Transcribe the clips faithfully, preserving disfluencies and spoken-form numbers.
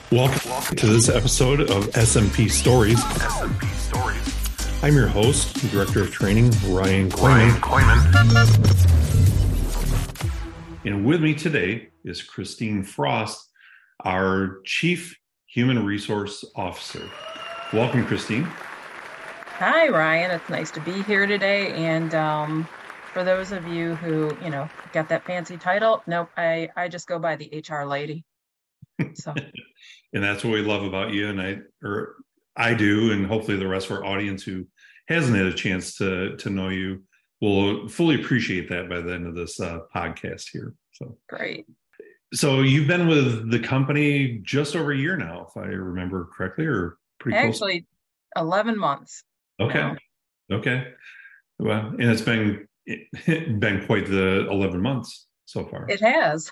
Welcome to this episode of S M P Stories. S M P Stories. I'm your host, Director of Training, Ryan Ryan Koyman. Koyman. And with me today is Christine Frost, our Chief Human Resource Officer. Welcome, Christine. Hi, Ryan. It's nice to be here today. And um, for those of you who, you know, got that fancy title, nope, I, I just go by the H R lady. So. And that's what we love about you, and I, or I do, and hopefully the rest of our audience who hasn't had a chance to to know you will fully appreciate that by the end of this uh, podcast here. So great. So you've been with the company just over a year now, if I remember correctly, or pretty close. Actually, eleven months. Okay. Now. Okay. Well, and it's been it, been quite the eleven months so far. It has.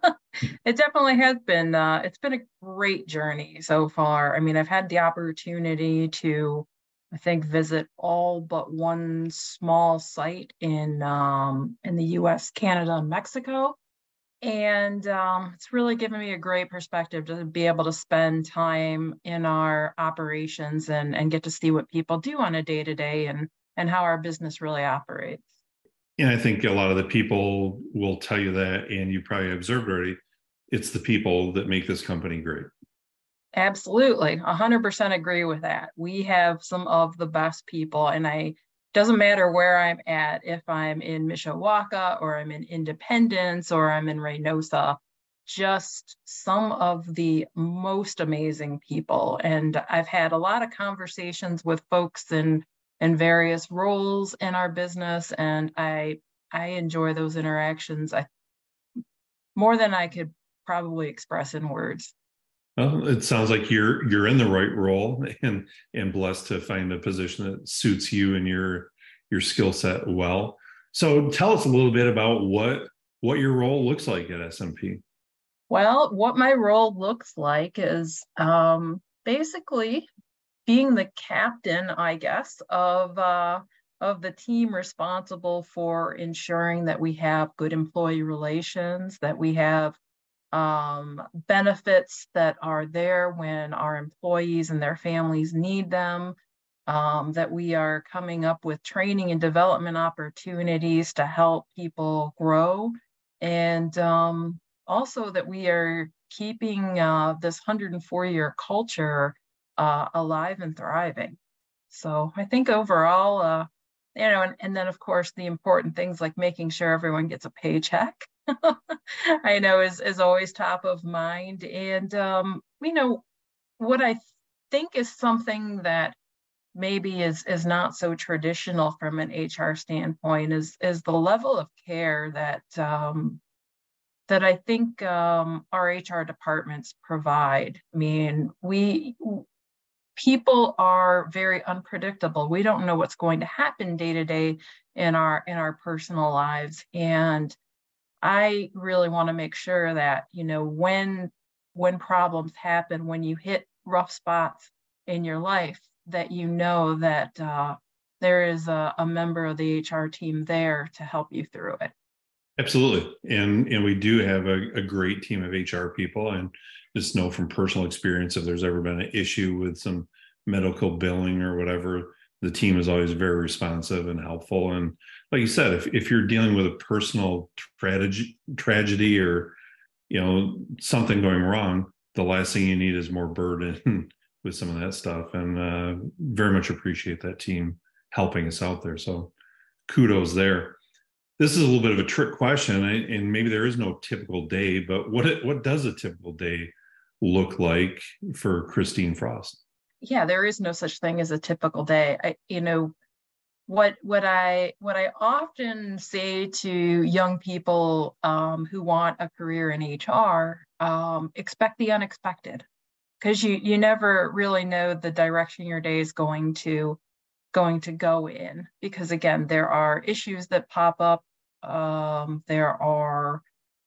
It definitely has been. Uh, it's been a great journey so far. I mean, I've had the opportunity to, I think, visit all but one small site in um, in the U S, Canada, and Mexico. And um, it's really given me a great perspective to be able to spend time in our operations and, and get to see what people do on a day-to-day and, and how our business really operates. And I think a lot of the people will tell you that, and you probably observed already, it's the people that make this company great. Absolutely. one hundred percent agree with that. We have some of the best people, and I doesn't matter where I'm at, if I'm in Mishawaka or I'm in Independence or I'm in Reynosa, just some of the most amazing people. And I've had a lot of conversations with folks in, in various roles in our business, and I I enjoy those interactions I, more than I could probably express in words. Well, it sounds like you're you're in the right role and and blessed to find a position that suits you and your your skill set well. So tell us a little bit about what what your role looks like at S M P. Well, what my role looks like is um, basically being the captain, I guess, of uh, of the team responsible for ensuring that we have good employee relations, that we have um, benefits that are there when our employees and their families need them, um, that we are coming up with training and development opportunities to help people grow, and um, also that we are keeping uh, this one hundred four year culture uh, alive and thriving. So I think overall, uh, you know, and, and then of course the important things like making sure everyone gets a paycheck. I know is, is always top of mind. And, um, you know, what I think is something that maybe is, is not so traditional from an H R standpoint is, is the level of care that, um, that I think um, our H R departments provide. I mean, we, people are very unpredictable. We don't know what's going to happen day to day in our, in our personal lives. And I really want to make sure that, you know, when when problems happen, when you hit rough spots in your life, that you know that uh, there is a, a member of the H R team there to help you through it. Absolutely. And and we do have a, a great team of H R people, and just know from personal experience, if there's ever been an issue with some medical billing or whatever, the team is always very responsive and helpful. And like you said, if, if you're dealing with a personal tragedy, tragedy or, you know, something going wrong, the last thing you need is more burden with some of that stuff. And uh, very much appreciate that team helping us out there. So kudos there. This is a little bit of a trick question, and maybe there is no typical day, but what it, what does a typical day look like for Christine Frost? Yeah, there is no such thing as a typical day. I, you know, what what I what I often say to young people um, who want a career in H R, um, expect the unexpected, because you you never really know the direction your day is going to going to go in. Because again, there are issues that pop up. Um, there are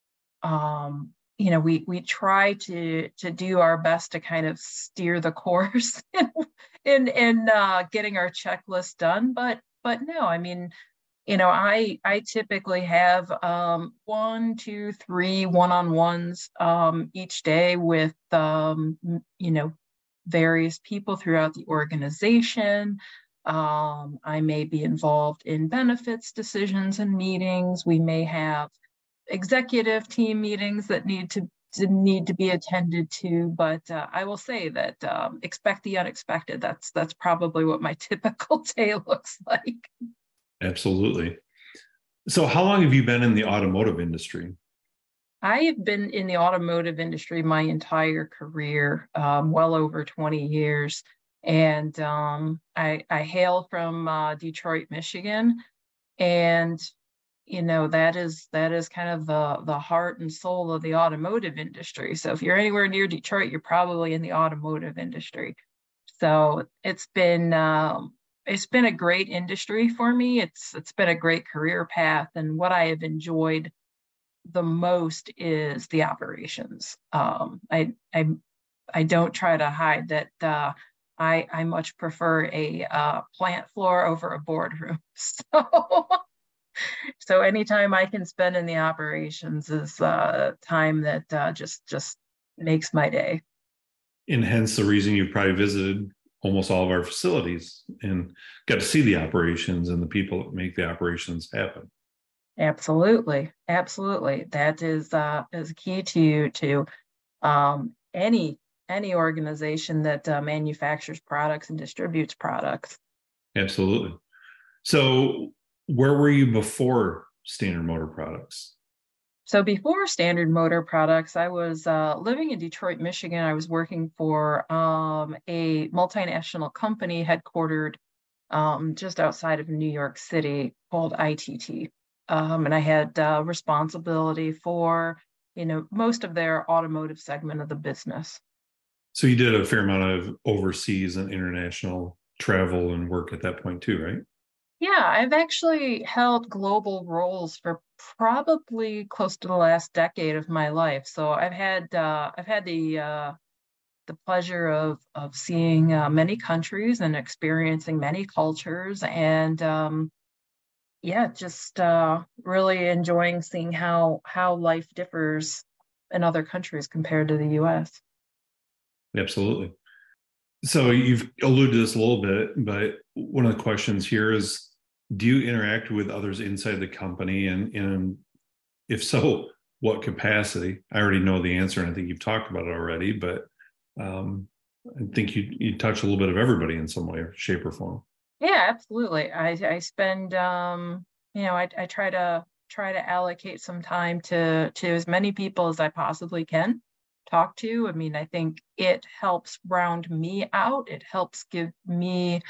um, you know, we we try to to do our best to kind of steer the course in in, in uh, getting our checklist done. But but no, I mean, you know, I I typically have um, one, two, three one-on-ones um, each day with um, you know, various people throughout the organization. Um, I may be involved in benefits decisions and meetings. We may have executive team meetings that need to, to need to be attended to. But uh, I will say that um, expect the unexpected. That's that's probably what my typical day looks like. Absolutely. So, how long have you been in the automotive industry? I have been in the automotive industry my entire career, um, well over twenty years. And um, I, I hail from uh, Detroit, Michigan. And, you know, that is that is kind of the, the heart and soul of the automotive industry. So if you're anywhere near Detroit, you're probably in the automotive industry. So it's been um, it's been a great industry for me. It's it's been a great career path. And what I have enjoyed the most is the operations. Um, I I I don't try to hide that uh, I I much prefer a uh, plant floor over a boardroom. So so anytime I can spend in the operations is uh, time that uh, just just makes my day. And hence the reason you probably visited almost all of our facilities and got to see the operations and the people that make the operations happen. Absolutely, absolutely. That is uh, is key to to um, any any organization that uh, manufactures products and distributes products. Absolutely. So, where were you before Standard Motor Products? So before Standard Motor Products, I was uh, living in Detroit, Michigan. I was working for um, a multinational company headquartered um, just outside of New York City called I T T. Um, and I had uh, responsibility for, you know, most of their automotive segment of the business. So, you did a fair amount of overseas and international travel and work at that point, too, right? Yeah, I've actually held global roles for probably close to the last decade of my life. So I've had uh, I've had the uh, the pleasure of of seeing uh, many countries and experiencing many cultures, and um, yeah, just uh, really enjoying seeing how how life differs in other countries compared to the U S. Absolutely. So you've alluded to this a little bit, but one of the questions here is, do you interact with others inside the company? And, and if so, what capacity? I already know the answer, and I think you've talked about it already, but um, I think you, you touch a little bit of everybody in some way, shape, or form. Yeah, absolutely. I I spend um, you know, I I try to try to allocate some time to to as many people as I possibly can talk to. I mean, I think it helps round me out. It helps give me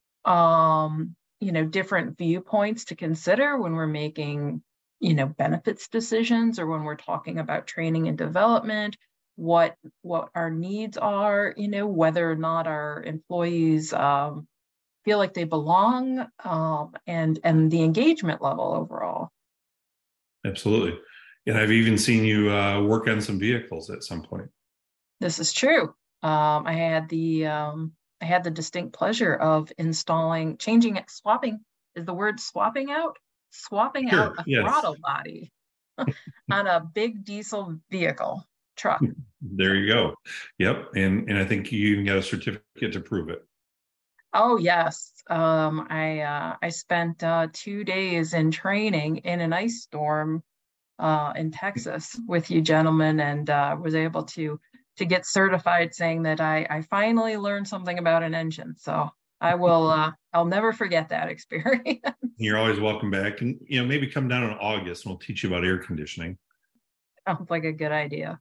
um, you know, different viewpoints to consider when we're making, you know, benefits decisions or when we're talking about training and development, what what our needs are, you know, whether or not our employees um feel like they belong, um, and and the engagement level overall. Absolutely. And I've even seen you uh, work on some vehicles at some point. This is true. Um, I had the um, I had the distinct pleasure of installing, changing it, swapping is the word swapping out, swapping out Sure. a Yes. throttle body on a big diesel vehicle truck. There you go. Yep. And and I think you even got a certificate to prove it. Oh yes, um, I uh, I spent uh, two days in training in an ice storm uh, in Texas with you gentlemen, and uh, was able to to get certified, saying that I I finally learned something about an engine. So I will uh, I'll never forget that experience. You're always welcome back. And you know, maybe come down in August and we'll teach you about air conditioning. Sounds like a good idea.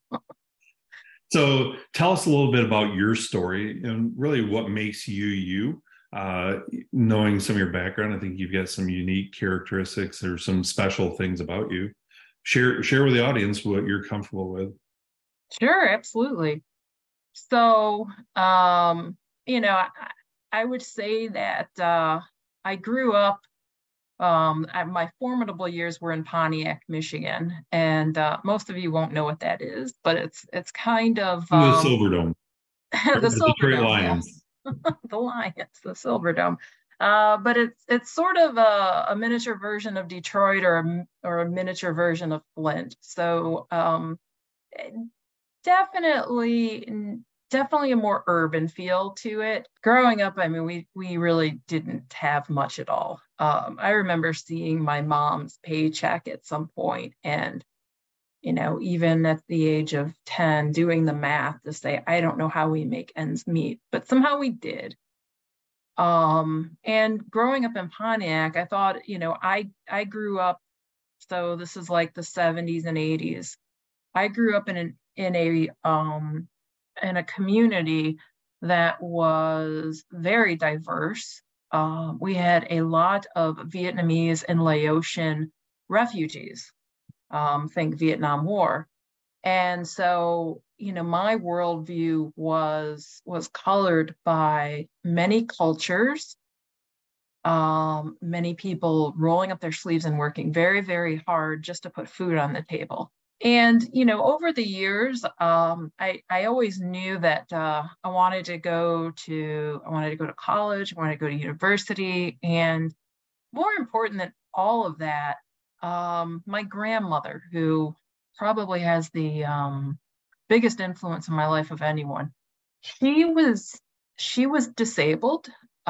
So tell us a little bit about your story and really what makes you you. Uh, knowing some of your background, I think you've got some unique characteristics or some special things about you. Share share with the audience what you're comfortable with. Sure, absolutely. So, um, you know, I, I would say that uh, I grew up. Um, I, my formidable years were in Pontiac, Michigan, and uh, most of you won't know what that is, but it's it's kind of The um, Silverdome, or the the Detroit Silverdome, Lions. yes, the Lions, the Silverdome. Uh, but it's it's sort of a, a miniature version of Detroit, or a, or a miniature version of Flint. So um, definitely, definitely a more urban feel to it. Growing up, I mean, we we really didn't have much at all. Um, I remember seeing my mom's paycheck at some point, and you know, even at the age of ten, doing the math to say, I don't know how we make ends meet, but somehow we did. Um, and growing up in Pontiac, I thought, you know, I I grew up, so this is like the seventies and eighties. I grew up in an in a um in a community that was very diverse. Um, we had a lot of Vietnamese and Laotian refugees. Um, think Vietnam War. And so, you know, my worldview was was colored by many cultures, um, many people rolling up their sleeves and working very, very hard just to put food on the table. And, you know, over the years, um, I, I always knew that uh, I wanted to go to, I wanted to go to college, I wanted to go to university. And more important than all of that, um, my grandmother, who probably has the um, biggest influence in my life of anyone, she was she was disabled.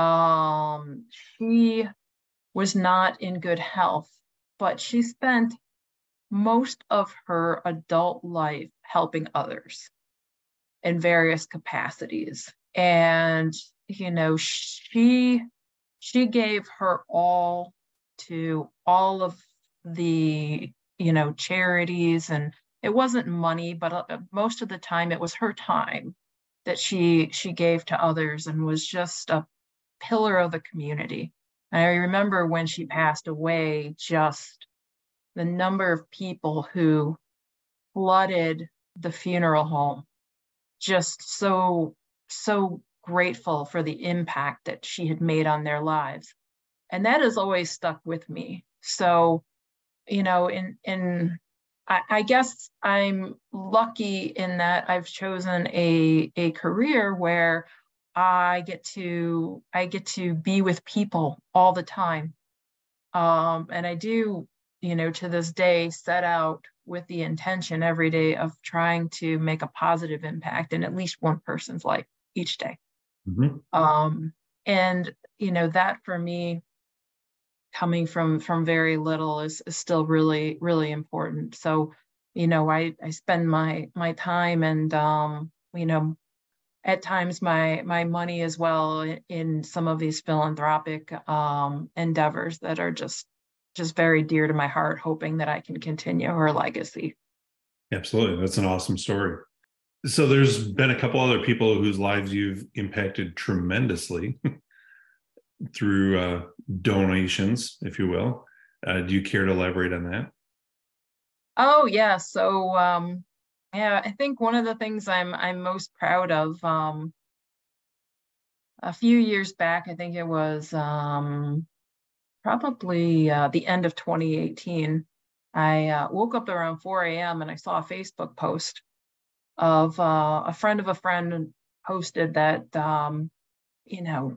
Um, she was not in good health, but she spent most of her adult life helping others in various capacities. And, you know, she she gave her all to all of the, you know, charities, and it wasn't money, but uh, most of the time it was her time that she she gave to others, and was just a pillar of the community. And I remember when she passed away, just the number of people who flooded the funeral home, just so so grateful for the impact that she had made on their lives. And that has always stuck with me. So, you know, in in I, I guess I'm lucky in that I've chosen a a career where I get to I get to be with people all the time. Um, and I do, you know, to this day set out with the intention every day of trying to make a positive impact in at least one person's life each day. Mm-hmm. Um, and you know, that for me, coming from from very little, is, is still really, really important. So, you know, I I spend my my time, and um, you know, at times my my money as well in, in some of these philanthropic um endeavors that are just just very dear to my heart, hoping that I can continue her legacy. Absolutely. That's an awesome story. So there's been a couple other people whose lives you've impacted tremendously through uh, donations, if you will. Uh, do you care to elaborate on that? Oh yeah, so um yeah, I think one of the things I'm I'm most proud of, um a few years back, I think it was um probably uh, the end of twenty eighteen, I uh, woke up around four a m and I saw a Facebook post of uh, a friend of a friend posted that, um, you know,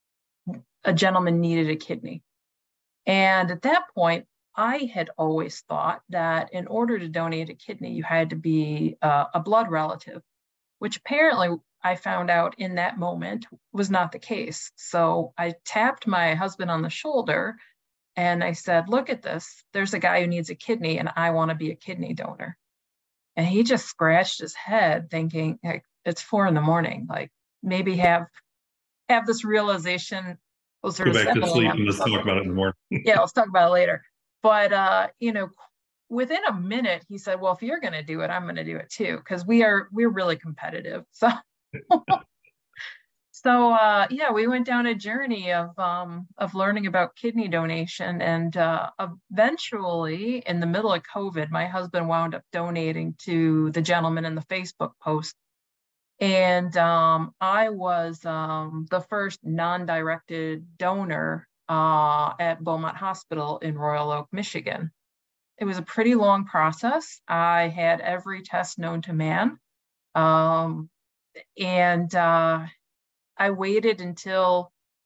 a gentleman needed a kidney. And at that point, I had always thought that in order to donate a kidney, you had to be uh, a blood relative, which apparently I found out in that moment was not the case. So I tapped my husband on the shoulder and I said, look at this. There's a guy who needs a kidney and I want to be a kidney donor. And he just scratched his head thinking, like, it's four in the morning. Like, maybe have have this realization closer Go to back to seven sleep a m. and let's talk about it in the morning. Yeah, let's talk about it later. But uh, you know, within a minute, he said, well, if you're gonna do it, I'm gonna do it too, because we are we're really competitive. So so uh yeah, we went down a journey of um of learning about kidney donation, and uh eventually in the middle of COVID, my husband wound up donating to the gentleman in the Facebook post. And um I was um the first non-directed donor uh at Beaumont Hospital in Royal Oak, Michigan. It was a pretty long process. I had every test known to man. Um and uh I waited until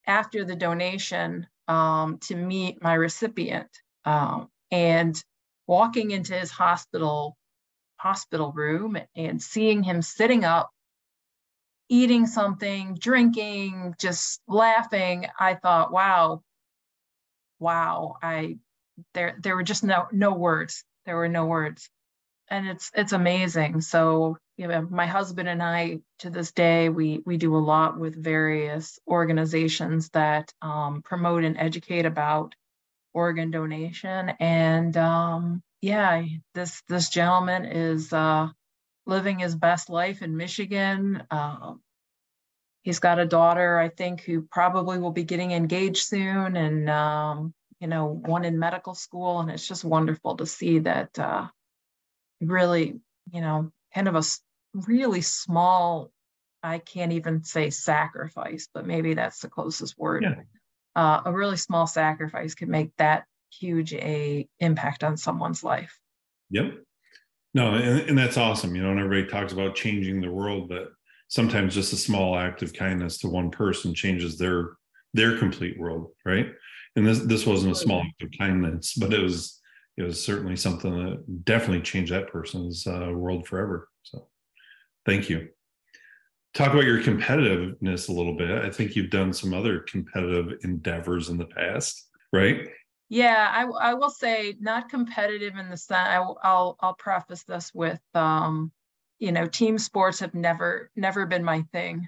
after the donation um, to meet my recipient, um, and walking into his hospital hospital room and seeing him sitting up, eating something, drinking, just laughing, I thought, wow, wow, I there there were just no no words. There were no words. And it's it's amazing. So, you know, my husband and I, to this day, we we do a lot with various organizations that um, promote and educate about organ donation. And um, yeah, this this gentleman is uh, living his best life in Michigan. Um, he's got a daughter, I think, who probably will be getting engaged soon, and um, you know, one in medical school. And it's just wonderful to see that. Uh, really, you know, kind of a really small, I can't even say sacrifice, but maybe that's the closest word. Yeah. Uh, a really small sacrifice could make that huge a impact on someone's life. Yep. No, and, and that's awesome. You know, and everybody talks about changing the world, but sometimes just a small act of kindness to one person changes their their complete world, right? And this this wasn't a small act of kindness, but it was it was certainly something that definitely changed that person's uh, world forever. So thank you. Talk about your competitiveness a little bit. I think you've done some other competitive endeavors in the past, right? Yeah, I, I will say not competitive in the sense. I, I'll I'll preface this with, um, you know, team sports have never never been my thing.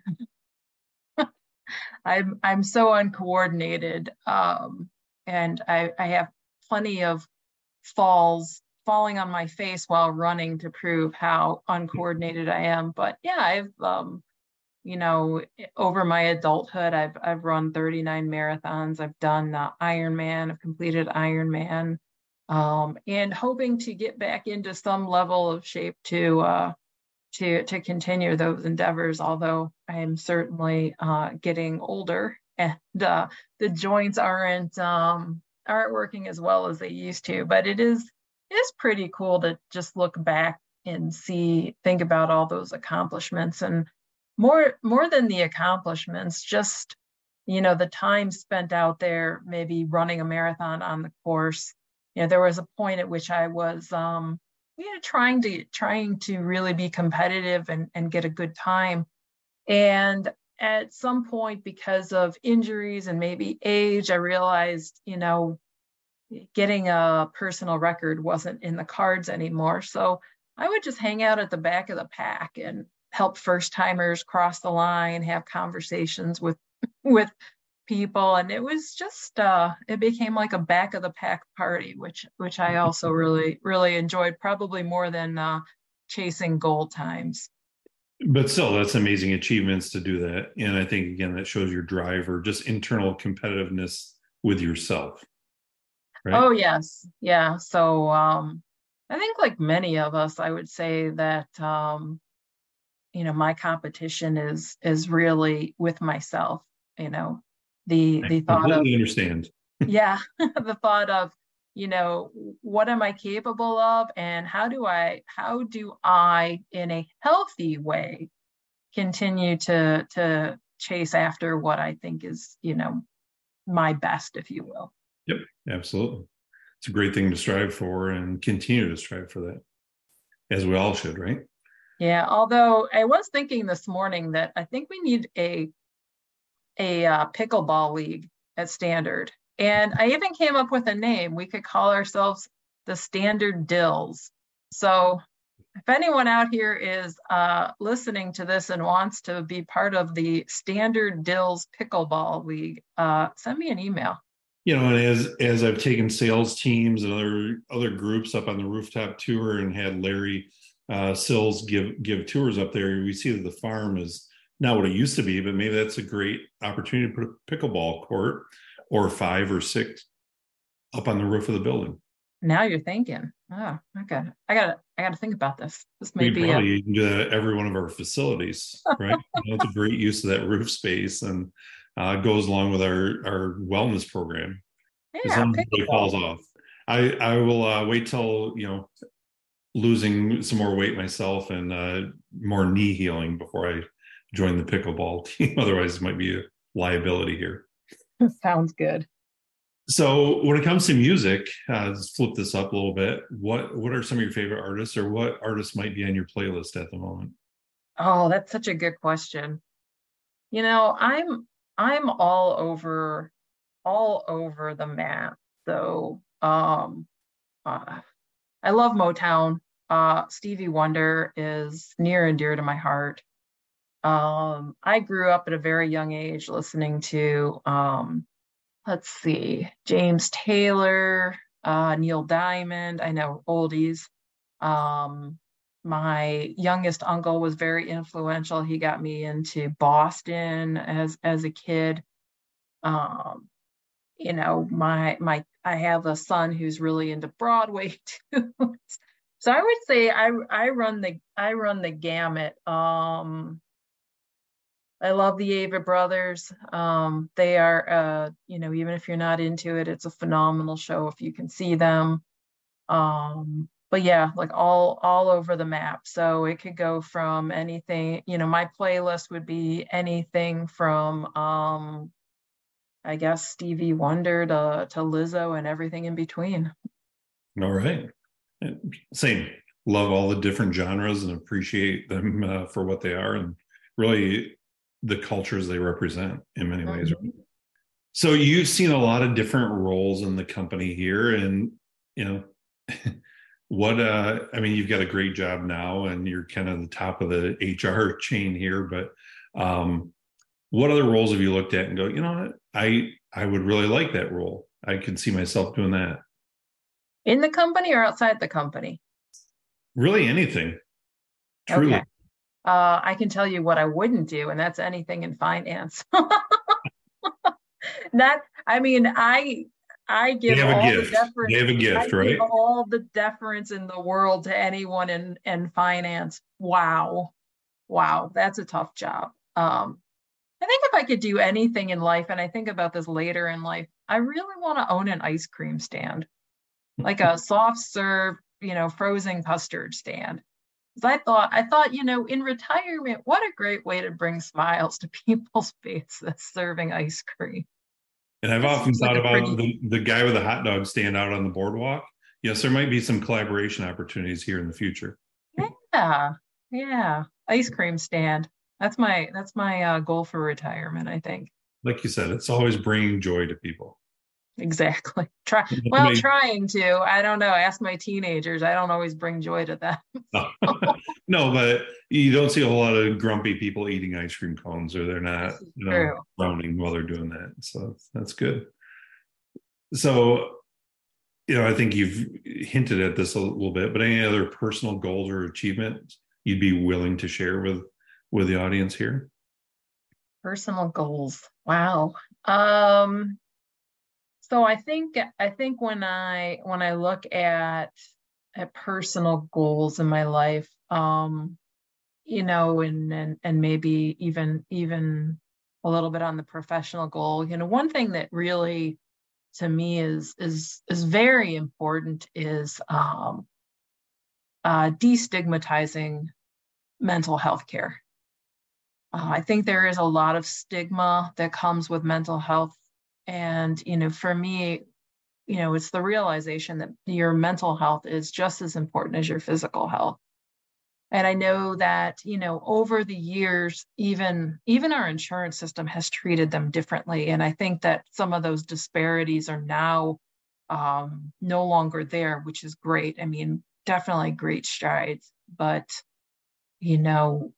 I'm I'm so uncoordinated, um, and I I have plenty of falls falling on my face while running to prove how uncoordinated I am. But yeah, I've um, you know, over my adulthood, I've I've run thirty-nine marathons. I've done uh, Ironman. I've completed Ironman, um, and hoping to get back into some level of shape to uh, to to continue those endeavors. Although I am certainly uh, getting older, and uh, the joints aren't um, aren't working as well as they used to. But it is it is pretty cool to just look back and see, think about all those accomplishments, and more more than the accomplishments, just, you know, the time spent out there, maybe running a marathon on the course. You know, there was a point at which I was um, you know, trying to trying to really be competitive and, and get a good time. And at some point, because of injuries and maybe age, I realized, you know, getting a personal record wasn't in the cards anymore. So I would just hang out at the back of the pack and help first timers cross the line, have conversations with with people, and it was just uh, it became like a back of the pack party, which which I also really really enjoyed, probably more than uh, chasing goal times. But still, that's amazing achievements to do that. And I think, again, that shows your drive or just internal competitiveness with yourself, right? Oh yes, yeah. So um, I think, like many of us, I would say that um, you know, my competition is is really with myself. You know, the I the thought of, completely understand. yeah, the thought of, you know, what am I capable of, and how do I how do I in a healthy way continue to to chase after what I think is, you know, my best, if you will. Yep, absolutely. It's a great thing to strive for and continue to strive for that, as we all should, right? Yeah, although I was thinking this morning that I think we need a a uh, pickleball league at Standard. And I even came up with a name. We could call ourselves the Standard Dills. So if anyone out here is uh, listening to this and wants to be part of the Standard Dills Pickleball League, uh, send me an email. You know, and as as I've taken sales teams and other other groups up on the rooftop tour and had Larry uh, Sills give give tours up there, we see that the farm is not what it used to be, but maybe that's a great opportunity to put a pickleball court or five or six up on the roof of the building. Now you're thinking, oh, okay, I gotta I gotta think about this. This may We be probably a... do that at every one of our facilities, right? You know, it's a great use of that roof space, and uh, goes along with our our wellness program. As Yeah, long as it falls pickleball. off, I I will uh, wait till, you know, losing some more weight myself and uh, more knee healing before I join the pickleball team. Otherwise, it might be a liability here. Sounds good. So when it comes to music, uh, let's flip this up a little bit. What what are some of your favorite artists, or what artists might be on your playlist at the moment? Oh, that's such a good question. You know, I'm I'm all over all over the map. So, um, uh, I love Motown. Uh, Stevie Wonder is near and dear to my heart. Um, I grew up at a very young age listening to, um, let's see, James Taylor, uh, Neil Diamond. I know oldies. Um, my youngest uncle was very influential. He got me into Boston as as a kid. Um, you know, my my I have a son who's really into Broadway too. So I would say I I run the I run the gamut. Um, I love the Avett Brothers. Um, they are, uh, you know, even if you're not into it, it's a phenomenal show if you can see them. Um, but yeah, like all all over the map. So it could go from anything, you know, my playlist would be anything from um, I guess Stevie Wonder to to Lizzo and everything in between. All right. Same. Love all the different genres and appreciate them uh, for what they are and really the cultures they represent in many ways. Mhm. So you've seen a lot of different roles in the company here, and you know what uh I mean, you've got a great job now and you're kind of the top of the H R chain here, but um what other roles have you looked at and go, you know what, I I would really like that role. I could see myself doing that. In the company or outside the company? Really anything, Okay. truly. Uh, I can tell you what I wouldn't do, and that's anything in finance. That, I mean, I I They give have a all the gift. They deference. have a I gift, give right? all the deference in the world to anyone in in finance. Wow, wow, that's a tough job. Um, I think if I could do anything in life, and I think about this later in life, I really want to own an ice cream stand, like a soft serve, you know, frozen custard stand. 'Cause I thought, I thought, you know, in retirement, what a great way to bring smiles to people's faces, serving ice cream. And I've That often seems like thought a about pretty, the, the guy with the hot dog stand out on the boardwalk. Yes, there might be some collaboration opportunities here in the future. yeah, yeah, ice cream stand. That's my that's my uh, goal for retirement, I think. Like you said, it's always bringing joy to people. Exactly. Try well, trying to. I don't know. Ask my teenagers. I don't always bring joy to them. No. No, but you don't see a whole lot of grumpy people eating ice cream cones, or they're not, This is you know, true. frowning while they're doing that. So that's good. So, you know, I think you've hinted at this a little bit, but any other personal goals or achievements you'd be willing to share with with the audience here? Personal goals. Wow. Um, so I think I think when I when I look at at personal goals in my life, um, you know, and and and maybe even even a little bit on the professional goal, you know, one thing that really to me is is is very important is um, uh, destigmatizing mental health care. Uh, I think there is a lot of stigma that comes with mental health, and you know, for me, you know, it's the realization that your mental health is just as important as your physical health. And I know that, you know, over the years, even even our insurance system has treated them differently. And I think that some of those disparities are now um, no longer there, which is great. I mean, definitely great strides. But, you know,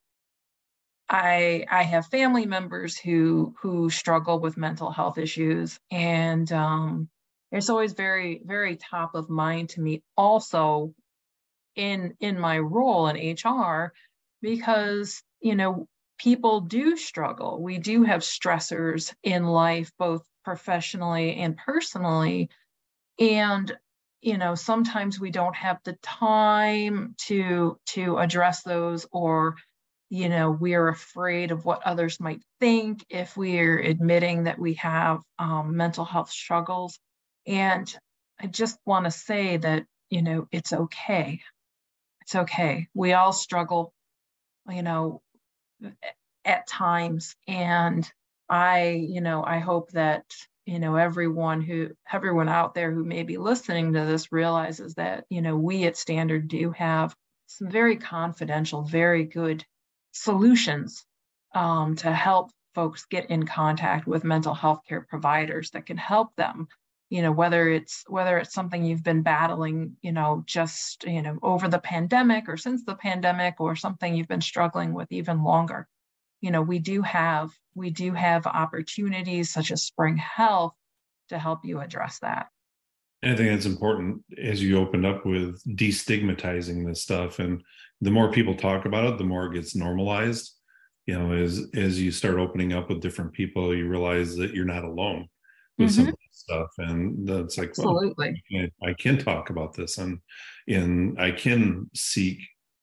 I I have family members who who struggle with mental health issues, and um, it's always very very top of mind to me. Also, in in my role in H R, because you know people do struggle. We do have stressors in life, both professionally and personally, and you know sometimes we don't have the time to to address those, or you know we're afraid of what others might think if we're admitting that we have um, mental health struggles. And I just want to say that you know it's okay. It's okay. We all struggle, you know, at times. And I, you know, I hope that you know, everyone who, everyone out there who may be listening to this realizes that, you know, we at Standard do have some very confidential, very good solutions um, to help folks get in contact with mental health care providers that can help them, you know, whether it's whether it's something you've been battling, you know, just, you know, over the pandemic or since the pandemic, or something you've been struggling with even longer. You know, we do have we do have opportunities such as Spring Health to help you address that. And I think that's important, as you opened up with destigmatizing this stuff. And the more people talk about it, the more it gets normalized. You know, as as you start opening up with different people, you realize that you're not alone with mm-hmm. some of this stuff. And that's like, absolutely, well, I can talk about this, and and I can seek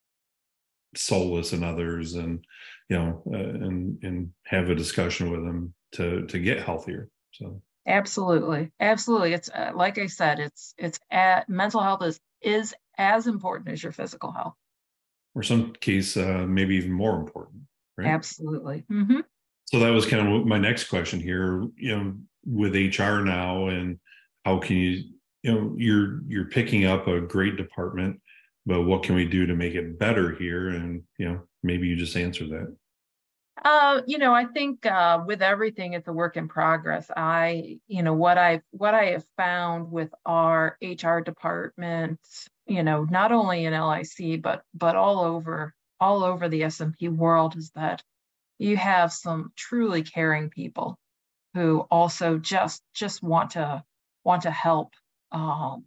solace in others, and you know, uh, and and have a discussion with them to to get healthier. So absolutely, absolutely. It's uh, like I said, it's it's at, mental health is is as important as your physical health, or some case uh, maybe even more important. Right? Absolutely. Mm-hmm. So that was kind of my next question here. You know, with H R now, and how can you, you know, you're you're picking up a great department, but what can we do to make it better here? And you know, maybe you just answer that. Uh, you know, I think uh, with everything, it's a work in progress. I, you know, what I what I have found with our H R department, you know, not only in L I C but but all over. all over the S and P world, is that you have some truly caring people who also just just want to want to help. Um,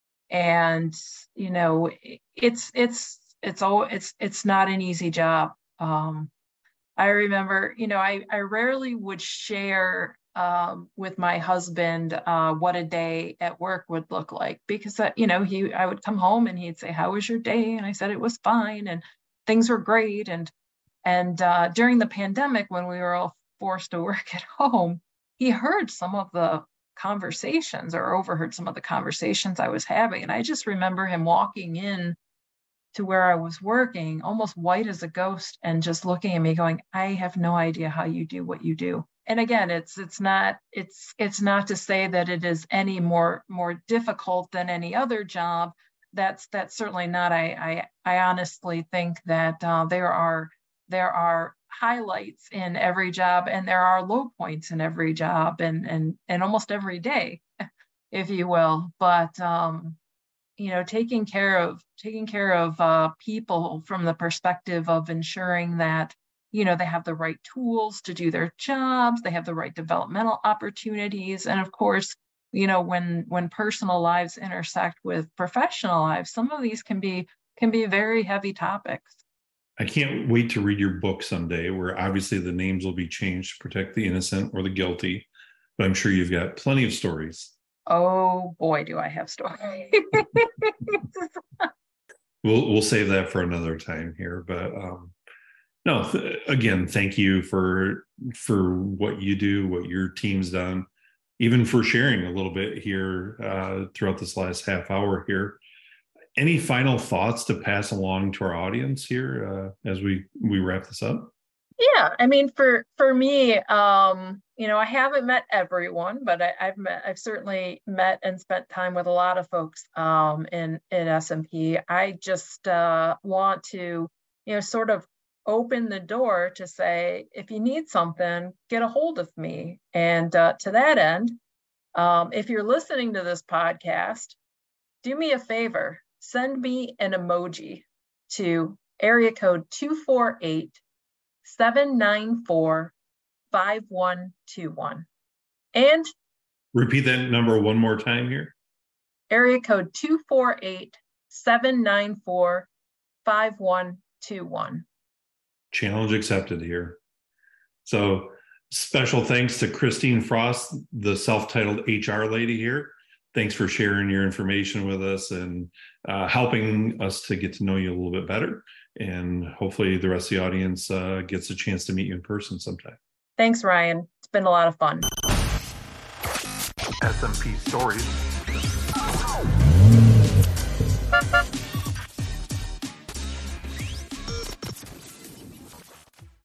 and you know, it's it's it's all it's it's not an easy job. Um, I remember, you know, I I rarely would share um, with my husband uh, what a day at work would look like, because uh, you know, he I would come home and he'd say, "How was your day?" And I said it was fine, and things were great. And and uh, during the pandemic, when we were all forced to work at home, he heard some of the conversations, or overheard some of the conversations I was having. And I just remember him walking in to where I was working, almost white as a ghost, and just looking at me going, "I have no idea how you do what you do." And again, it's it's not it's it's not to say that it is any more more difficult than any other job. That's that's certainly not. I I, I honestly think that uh, there are there are highlights in every job, and there are low points in every job, and and and almost every day, if you will. But um, you know, taking care of taking care of uh, people from the perspective of ensuring that, you know, they have the right tools to do their jobs, they have the right developmental opportunities, and of course, you know, when when personal lives intersect with professional lives, some of these can be can be very heavy topics. I can't wait to read your book someday, where obviously the names will be changed to protect the innocent or the guilty, but I'm sure you've got plenty of stories. Oh boy, do I have stories. we'll we'll save that for another time here, but um no, th- again, thank you for for what you do, what your team's done, even for sharing a little bit here uh, throughout this last half hour here. Any final thoughts to pass along to our audience here uh, as we, we wrap this up? Yeah, I mean, for for me, um, you know, I haven't met everyone, but I, I've met, I've certainly met and spent time with a lot of folks um, in in S and P. I just uh, want to, you know, sort of open the door to say, if you need something, get a hold of me. And uh, to that end, um, if you're listening to this podcast, do me a favor, send me an emoji to area code two four eight, seven nine four, five one two one. And repeat that number one more time here. Area code two four eight, seven nine four, five one two one. Challenge accepted here. So special thanks to Christine Frost, the self-titled H R lady here. Thanks for sharing your information with us and uh, helping us to get to know you a little bit better. And hopefully the rest of the audience uh, gets a chance to meet you in person sometime. Thanks, Ryan. It's been a lot of fun. S and P Stories.